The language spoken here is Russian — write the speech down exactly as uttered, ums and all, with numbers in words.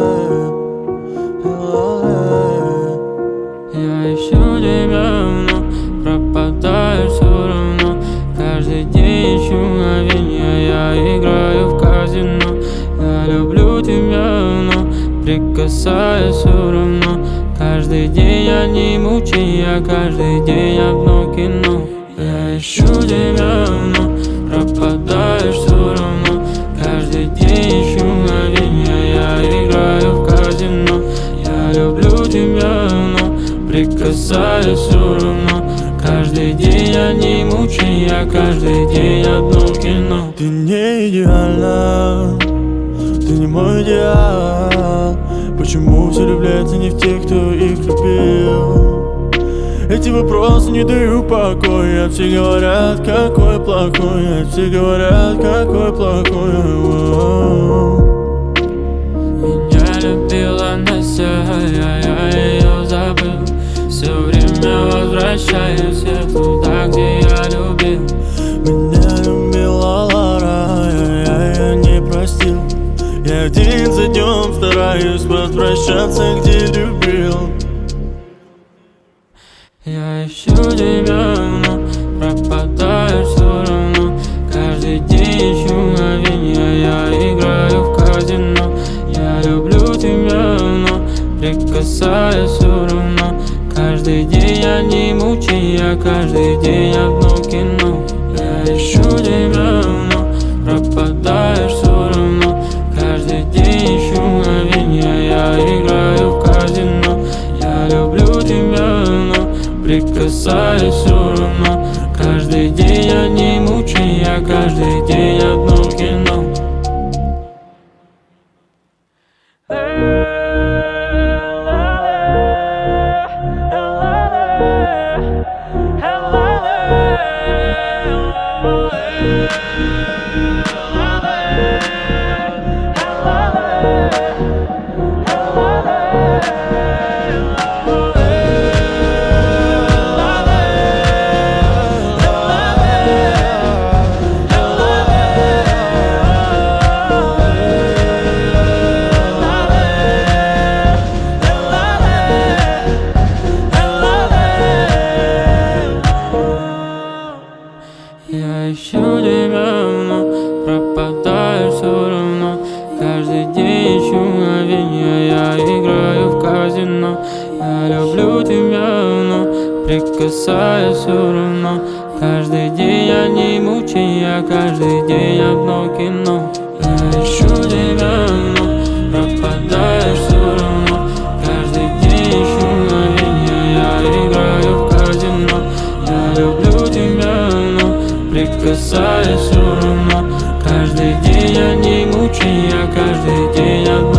Я ищу тебя, но пропадаю все равно. Каждый день ищу мгновенья, я играю в казино. Я люблю тебя, но прикасаюсь все равно. Каждый день одни мучения, каждый день одно кино. Я ищу тебя, но пропадаешь все равно. Каждый день ищу мгновенья, я играю в казино. Я люблю тебя, но прикасаюсь все равно. Каждый день одни мучения, каждый день одно кино. Ты не идеальна, ты не мой идеал. Почему все влюбляются не в тех, кто их любил? Эти вопросы не дают покоя. Все говорят, какой плохой, все говорят, какой плохой. Меня любила Настя, а я ее забыл. Все время возвращаюсь я туда, где я любил. Меня любила Лара, я ее не простил. Я день за днем стараюсь возвращаться, где любил. Я ищу тебя, но пропадаю все равно. Каждый день ищу мгновенья, я играю в казино. Я люблю тебя, но прикасаюсь все равно. Каждый день одни мучения, каждый день одно кино. Я ищу тебя, но пропадаешь все равно. Каждый день ищу мгновенья, я играю в казино. Я люблю тебя, но прикасаюсь все равно. Каждый день одни мучения, каждый день одно кино. Я ищу тебя, но пропадаю все равно. Каждый день ищу мгновенья, я играю в казино. Я люблю тебя, но прикасаюсь все равно. Каждый день одни мучения, каждый день одно кино. Я ищу тебя, но пропадаешь все равно. Каждый день ищу мгновенья, я играю в казино. Я люблю тебя, но прикасаюсь все равно. Каждый день одни мучения, каждый день одно.